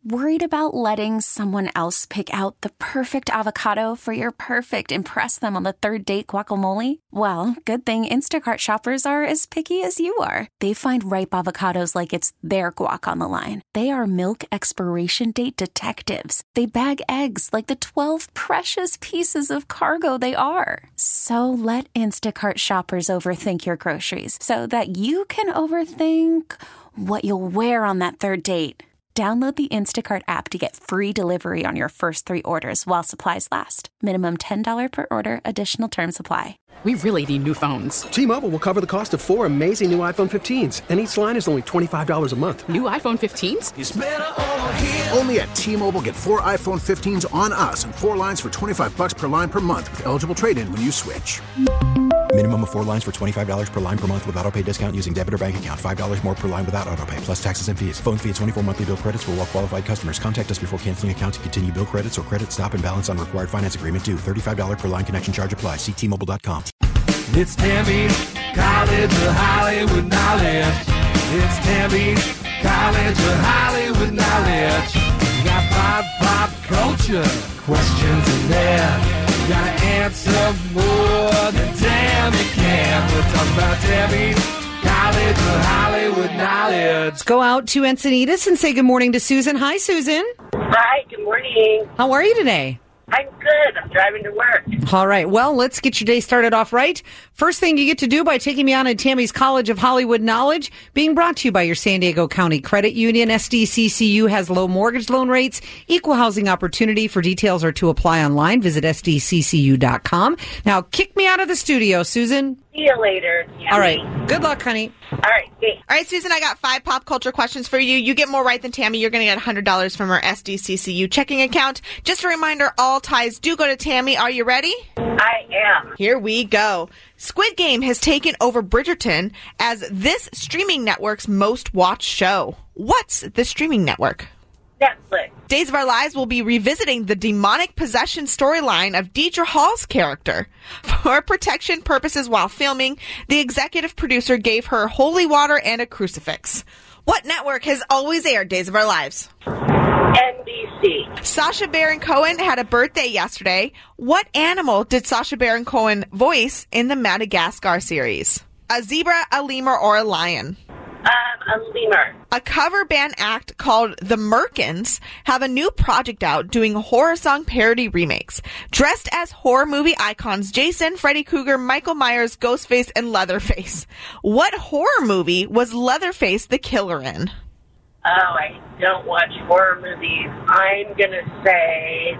Worried about letting someone else pick out the perfect avocado for your perfect impress them on the third date guacamole? Well, good thing Instacart shoppers are as picky as you are. They find ripe avocados like it's their guac on the line. They are milk expiration date detectives. They bag eggs like the 12 precious pieces of cargo they are. So let Instacart shoppers overthink your groceries so that you can overthink what you'll wear on that third date. Download the Instacart app to get free delivery on your first 3 orders while supplies last. Minimum $10 per order. Additional terms apply. We really need new phones. T-Mobile will cover the cost of 4 amazing new iPhone 15s, and each line is only $25 a month. New iPhone 15s? It's better over here. Only at T-Mobile, get 4 iPhone 15s on us and 4 lines for $25 per line per month with eligible trade-in when you switch. Minimum of 4 lines for $25 per line per month with autopay discount using debit or bank account. $5 more per line without autopay, plus taxes and fees. Phone fee at 24 monthly bill credits for well-qualified customers. Contact us before canceling account to continue bill credits or credit stop and balance on required finance agreement due. $35 per line connection charge applies. See T-Mobile.com. It's Tammy's College of Hollywood Knowledge. It's Tammy's College of Hollywood Knowledge. You got pop culture questions in there. You gotta answer more than Tammy can. We're talking about Tammy's College of Hollywood Knowledge. Let's go out to Encinitas and say good morning to Susan. Hi, Susan. Hi, good morning. How are you today? I'm good. I'm driving to work. All right. Well, let's get your day started off right. First thing you get to do by taking me on in Tammy's College of Hollywood Knowledge, being brought to you by your San Diego County Credit Union. SDCCU has low mortgage loan rates, equal housing opportunity. For details or to apply online, visit sdccu.com. Now, kick me out of the studio, Susan. See you later, Tammy. All right. Good luck, honey. All right. Thanks. All right, Susan, I got 5 pop culture questions for you. You get more right than Tammy. You're going to get $100 from our SDCCU checking account. Just a reminder, all ties do go to Tammy. Are you ready? I am. Here we go. Squid Game has taken over Bridgerton as this streaming network's most watched show. What's the streaming network? Netflix. Days of Our Lives will be revisiting the demonic possession storyline of Deidre Hall's character. For protection purposes while filming, the executive producer gave her holy water and a crucifix. What network has always aired Days of Our Lives? NBC. Sacha Baron Cohen had a birthday yesterday. What animal did Sacha Baron Cohen voice in the Madagascar series? A zebra, a lemur, or a lion? A lemur. A cover band act called The Merkins have a new project out doing horror song parody remakes. Dressed as horror movie icons Jason, Freddy Krueger, Michael Myers, Ghostface, and Leatherface. What horror movie was Leatherface the killer in? Oh, I don't watch horror movies. I'm going to say,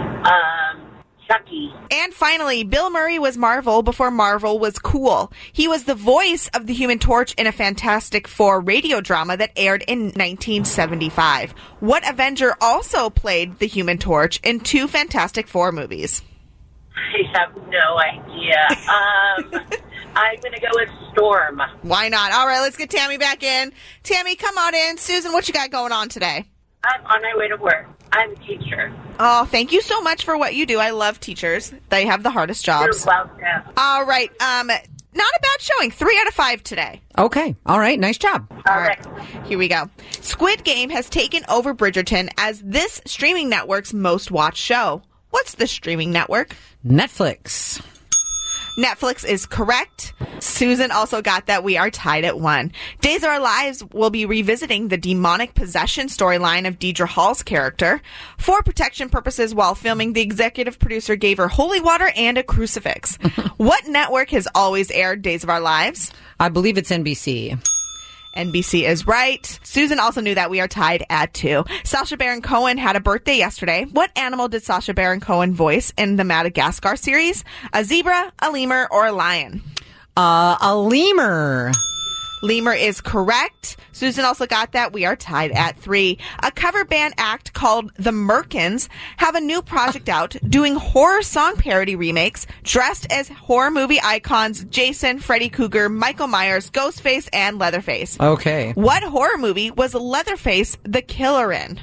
Chucky. And finally, Bill Murray was Marvel before Marvel was cool. He was the voice of the Human Torch in a Fantastic Four radio drama that aired in 1975. What Avenger also played the Human Torch in 2 Fantastic Four movies? I have no idea. I'm going to go with Storm. Why not? All right, let's get Tammy back in. Tammy, come on in. Susan, what you got going on today? I'm on my way to work. I'm a teacher. Oh, thank you so much for what you do. I love teachers. They have the hardest jobs. You're welcome. All right. Not a bad showing. 3 out of 5 today. Okay. All right. Nice job. All right. Here we go. Squid Game has taken over Bridgerton as this streaming network's most watched show. What's the streaming network? Netflix. Netflix is correct. Susan also got that. We are tied at 1. Days of Our Lives will be revisiting the demonic possession storyline of Deidre Hall's character. For protection purposes while filming, the executive producer gave her holy water and a crucifix. What network has always aired Days of Our Lives? I believe it's NBC. NBC is right. Susan also knew that. We are tied at 2. Sacha Baron Cohen had a birthday yesterday. What animal did Sacha Baron Cohen voice in the Madagascar series? A zebra, a lemur, or a lion? A lemur. Lemur is correct. Susan also got that. We are tied at 3. A cover band act called The Merkins have a new project out doing horror song parody remakes dressed as horror movie icons Jason, Freddy Krueger, Michael Myers, Ghostface, and Leatherface. Okay. What horror movie was Leatherface the killer in?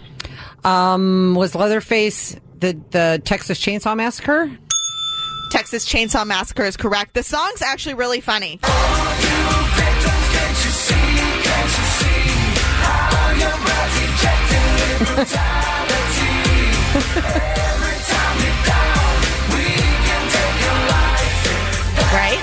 Was Leatherface the Texas Chainsaw Massacre? Texas Chainsaw Massacre is correct. The song's actually really funny. Right?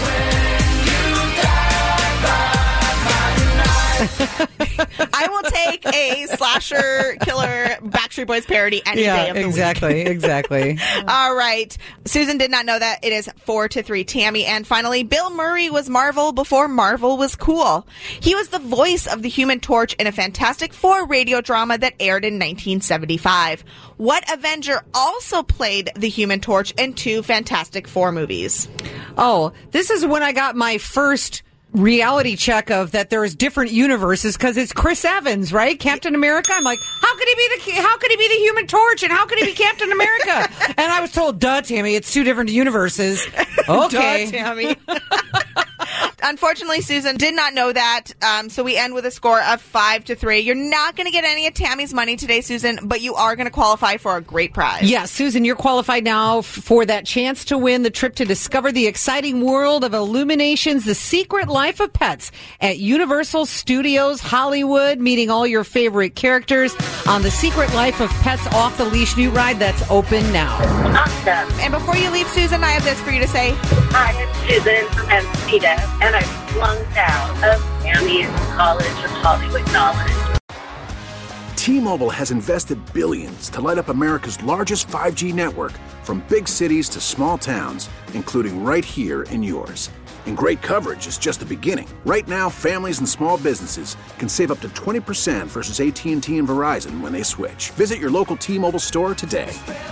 I will take a slasher killer Backstreet Boys parody any day of the week. Exactly. All right. Susan did not know that. It is 4-3 Tammy. And finally, Bill Murray was Marvel before Marvel was cool. He was the voice of the Human Torch in a Fantastic Four radio drama that aired in 1975. What Avenger also played the Human Torch in 2 Fantastic Four movies? Oh, this is when I got my first reality check of that there's different universes, because it's Chris Evans, right? Captain America. I'm like, how could he be the Human Torch, and how could he be Captain America? And I was told, duh, Tammy, it's 2 different universes. Okay. Duh, Tammy. Unfortunately, Susan did not know that, so we end with a score of 5-3. You're not going to get any of Tammy's money today, Susan, but you are going to qualify for a great prize. Yeah, Susan, you're qualified now for that chance to win the trip to discover the exciting world of Illumination's The Secret Life of Pets at Universal Studios Hollywood, meeting all your favorite characters on The Secret Life of Pets Off the Leash new ride that's open now. Awesome. And before you leave, Susan, I have this for you to say. Hi, I'm Susan from Ancita, and I flunked out of Tammy's College of Hollywood Knowledge. T-Mobile has invested billions to light up America's largest 5G network, from big cities to small towns, including right here in yours. And great coverage is just the beginning. Right now, families and small businesses can save up to 20% versus AT&T and Verizon when they switch. Visit your local T-Mobile store today.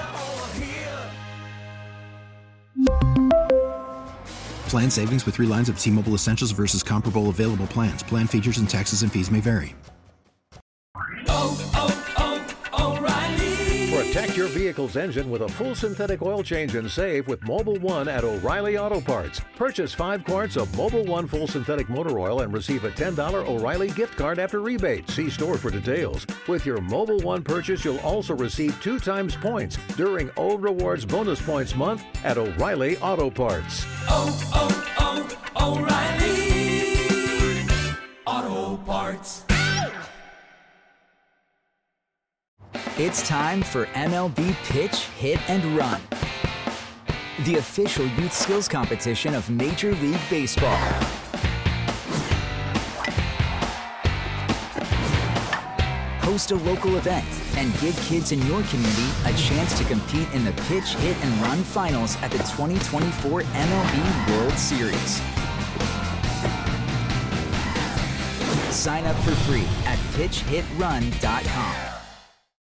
Plan savings with 3 lines of T-Mobile Essentials versus comparable available plans. Plan features and taxes and fees may vary. Protect your vehicle's engine with a full synthetic oil change and save with Mobil 1 at O'Reilly Auto Parts. Purchase 5 quarts of Mobil 1 full synthetic motor oil and receive a $10 O'Reilly gift card after rebate. See store for details. With your Mobil 1 purchase, you'll also receive 2 times points during O Rewards Bonus Points Month at O'Reilly Auto Parts. O'Reilly Auto Parts. It's time for MLB Pitch, Hit, and Run, the official youth skills competition of Major League Baseball. Host a local event and give kids in your community a chance to compete in the Pitch, Hit, and Run finals at the 2024 MLB World Series. Sign up for free at pitchhitrun.com.